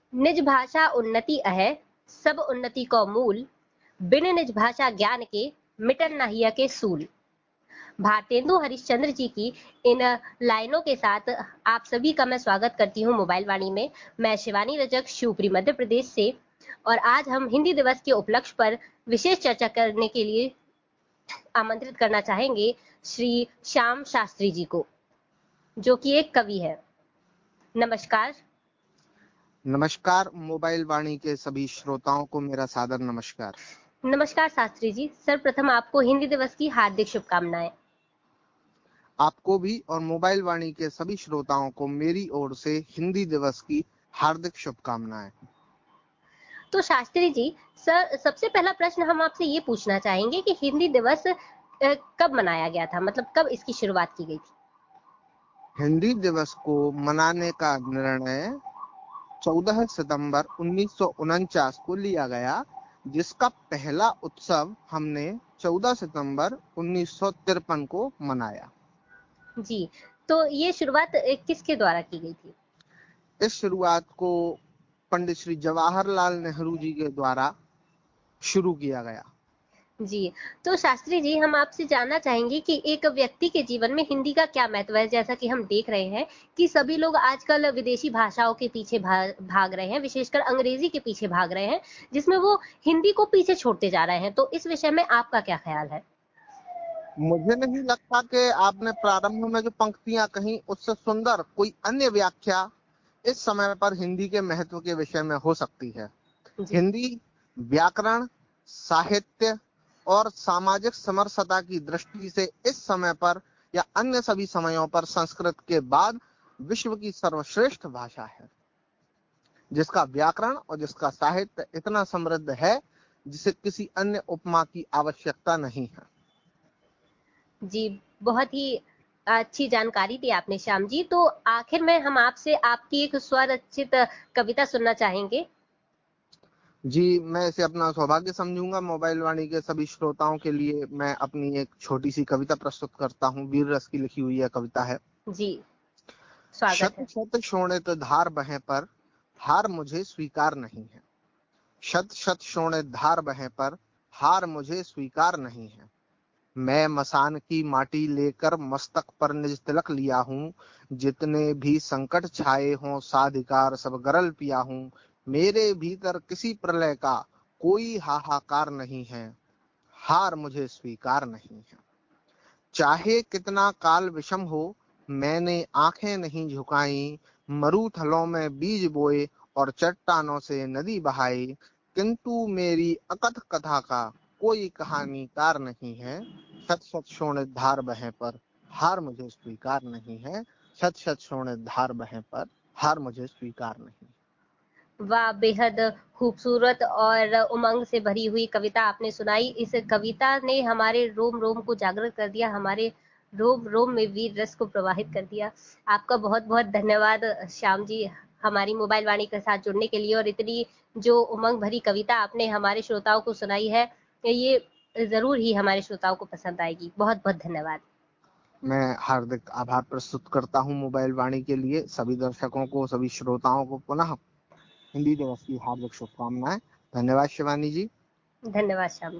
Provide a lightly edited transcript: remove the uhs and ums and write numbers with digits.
निज भाषा उन्नति अहै, सब उन्नति को मूल, बिन निज भाषा ज्ञान के मिटन न हिय के सूल। भारतेंदु हरिश्चंद्र जी की इन लाइनों के साथ आप सभी का मैं स्वागत करती हूँ मोबाइल वाणी में। मैं शिवानी रजक शिवपुरी मध्य प्रदेश से, और आज हम हिंदी दिवस के उपलक्ष्य पर विशेष चर्चा करने के लिए आमंत्रित करना चाहेंगे श्री श्याम शास्त्री जी को, जो कि एक कवि है। नमस्कार। नमस्कार। मोबाइल वाणी के सभी श्रोताओं को मेरा सादर नमस्कार। नमस्कार शास्त्री जी। सर्वप्रथम आपको हिंदी दिवस की हार्दिक शुभकामनाएं। आपको भी और मोबाइल वाणी के सभी श्रोताओं को मेरी ओर से हिंदी दिवस की हार्दिक शुभकामनाएं। तो शास्त्री जी, सर सबसे पहला प्रश्न हम आपसे ये पूछना चाहेंगे कि हिंदी दिवस कब मनाया गया था, मतलब कब इसकी शुरुआत की गई थी? हिंदी दिवस को मनाने का निर्णय 14 सितंबर 1949 को लिया गया, जिसका पहला उत्सव हमने 14 सितंबर 1953 को मनाया। जी, तो ये शुरुआत किसके द्वारा की गई थी? इस शुरुआत को पंडित श्री जवाहरलाल नेहरू जी के द्वारा शुरू किया गया। जी, तो शास्त्री जी, हम आपसे जानना चाहेंगे कि एक व्यक्ति के जीवन में हिंदी का क्या महत्व है? जैसा कि हम देख रहे हैं कि सभी लोग आजकल विदेशी भाषाओं के पीछे भाग रहे हैं, विशेषकर अंग्रेजी के पीछे भाग रहे हैं, जिसमें वो हिंदी को पीछे छोड़ते जा रहे हैं। तो इस विषय में आपका क्या ख्याल है? मुझे नहीं लगता कि आपने प्रारंभ में जो पंक्तियां कही उससे सुंदर कोई अन्य व्याख्या इस समय पर हिंदी के महत्व के विषय में हो सकती है। जी, हिंदी व्याकरण, साहित्य और सामाजिक समरसता की दृष्टि से इस समय पर या अन्य सभी समयों पर संस्कृत के बाद विश्व की सर्वश्रेष्ठ भाषा है, जिसका व्याकरण और जिसका साहित्य इतना समृद्ध है जिसे किसी अन्य उपमा की आवश्यकता नहीं है। जी, बहुत ही अच्छी जानकारी दी आपने श्याम जी। तो आखिर में हम आपसे आपकी एक स्वरचित कविता सुनना चाहेंगे। जी, मैं इसे अपना सौभाग्य समझूंगा। मोबाइल वाणी के सभी श्रोताओं के लिए मैं अपनी एक छोटी सी कविता प्रस्तुत करता हूँ। वीर रस की लिखी हुई यह कविता है। जी, स्वागत शत है। शत शोणित धार बहें पर हार मुझे स्वीकार नहीं है। शत शत शोणित धार बहें पर हार मुझे स्वीकार नहीं है। मैं मसान की माटी लेकर मस्तक पर निज तिलक लिया हूँ। जितने भी संकट छाए हों साधिकार सब गरल पिया हूँ। मेरे भीतर किसी प्रलय का कोई हाहाकार नहीं है। हार मुझे स्वीकार नहीं है। चाहे कितना काल विषम हो मैंने आंखें नहीं झुकाई। मरुथलों में बीज बोए और चट्टानों से नदी बहाई, किंतु मेरी अकथ कथा का कोई कहानीकार नहीं है। शत शत शोणित धार बहें पर हार मुझे स्वीकार नहीं है। शत शत शोणित धार बहें पर हार मुझे स्वीकार नहीं। वाह, बेहद खूबसूरत और उमंग से भरी हुई कविता आपने सुनाई। इस कविता ने हमारे रोम रोम को जागृत कर दिया, हमारे रोम रोम में वीर रस को प्रवाहित कर दिया। आपका बहुत बहुत धन्यवाद श्याम जी, हमारी मोबाइल वाणी के साथ जुड़ने के लिए, और इतनी जो उमंग भरी कविता आपने हमारे श्रोताओं को सुनाई है, ये जरूर ही हमारे श्रोताओं को पसंद आएगी। बहुत बहुत धन्यवाद। मैं हार्दिक आभार प्रस्तुत करता हूं मोबाइल वाणी के लिए। सभी दर्शकों को, सभी श्रोताओं को पुनः हिंदी दिवस की हार्दिक शुभकामनाएं। धन्यवाद शिवानी जी। धन्यवाद श्याम।